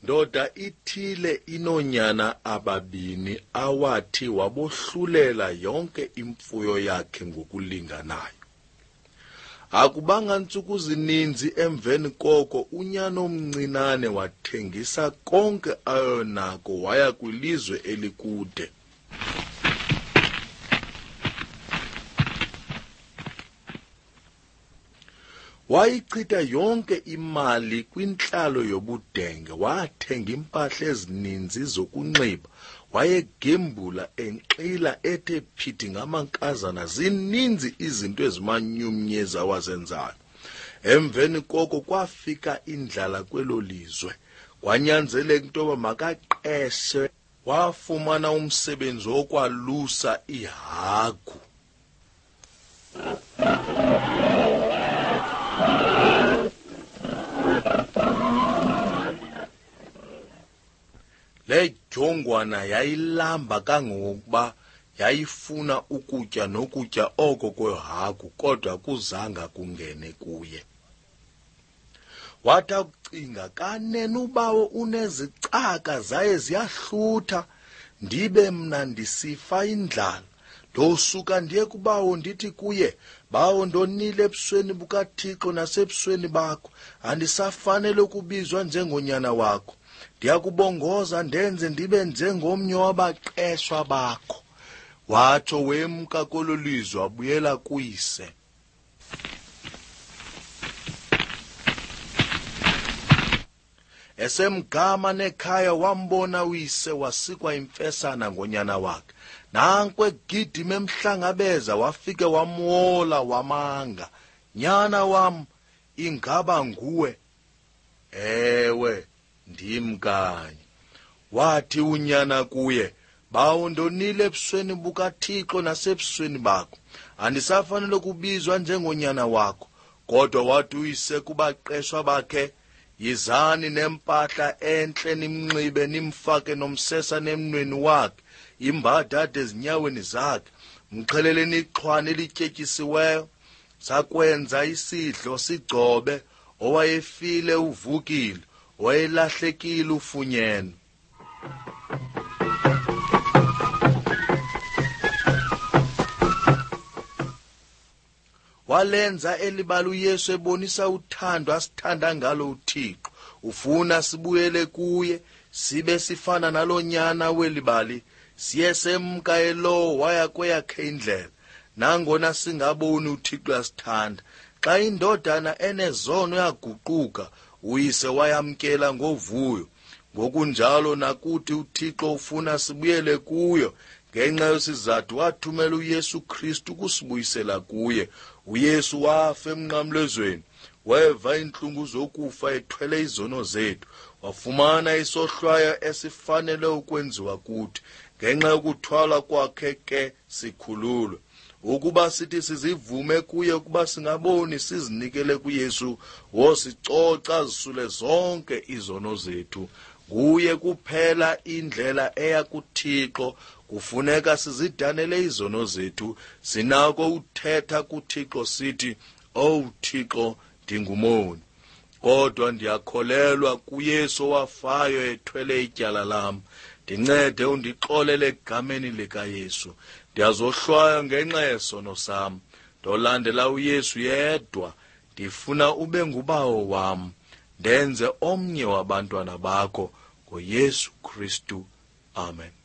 Ndoda ithile inonyana ababini awathi wabohlulela yonke imfuyo yakhe ngokulinganayo. Akubanga ntsuku zininzi emveni koko unyana omncinane wathengisa konke ayonako waya kwilizwe elikude. Wayichitha yonke imali kwintlalo yobudenge, wathenga impahla ezininzi zokunxiba, wayegembula enxila ethe phithi ngamankazana, zininzi izinto ezimanyumnyezi awazenzayo. Emveni koko kwafika indlala kwelo lizwe, kwanyanzeleka into yoba makaqeshe. Wafumana umsebenzi wokwalusa ihagu. Le jongwana yayilamba kangangokuba yayifuna ukutya nokutya oko kwehagu, kodwa kuzanga kungene kuye. Wathi akucinga, kanene ubawo unezicaka zaye ziyahlutha, ndibe mna ndisifa indlala. Ndosuka ndiye kubawo ndithi kuye, bawo, ndonile ebusweni bukaThixo nasebusweni bakho, andisafanele ukubizwa njengonyana wakho. Ndiyakubongoza ndenze ndibe njengomnye wabaqeshwa bakho. Watsho wemka kolo lizwe wabuyela kuyise. Esemgama nekhaya wambona uyise, wasikwa imfesana ngonyana wakhe. Nanku egidima emhlangabeza, wafike wamwola wamanga. Nyana wam, ingaba nguwe? Ewe, ndim kanye. Wathi unyana kuye, bawo, ndonile ebusweni bukaThixo nasebusweni bakho, andisafanele kubizwa njengonyana wakho. Kodwa wathi uyise kubaqeshwa bakhe, yizani nempahla entle nimnxibe, nimfake nomsesa nemnweni wakhe, imbatha ade ezinyaweni zakhe, mxheleleni ixhwane elityetyisiweyo. Sakwenza isidlo sigcobe, owayefile uvukile, owayelahlekile ufunyenwe. Walenza elibala uYesu ebonisa uthando asithanda ngalo uThixo. Ufuna sibuyele kuye, sibe sifana nalonyana welibali, siye semka elowo waya kweyakhe indlela. Nangona singaboni uThixo uyasithanda. Xa indodana enezono yaguquka, uyise wayamkela ngovuyo. Ngokunjalo nakuthi uThixo ufuna sibuyele kuyo. Ngenxa yesizathu wathumela uYesu Kristu ukusibuyisela kuye. UYesu wafa emnqamlezweni, weva intlungu zokufa ethwele izono zethu, wafumana isohlwayo esifanele ukwenziwa kuthi. Ngenxa yokuthwala kwakhe ke sikhululwe. Ukuba sithi sizivume kuye ukuba singaboni, sizinikele kuYesu, wosicoca zisule zonke izono zethu. Nguye kuphela indlela eya kuThixo. Kufuneka sizidanele izono zethu, sinako uthetha kuThixo sithi, "Oh Thixo, ndingumoni." Kodwa ndiyakholelwa kuYesu owafayo ethwele ityala lam. Ndincede undixolele egameni likaYesu. Ndiyazohlwaya ngenxa yesono sam. Ndolandela uYesu yedwa. Ndifuna ube ngubawo wam. Ndenze omnye wabantwana bakho, ngoYesu Kristu. Amen.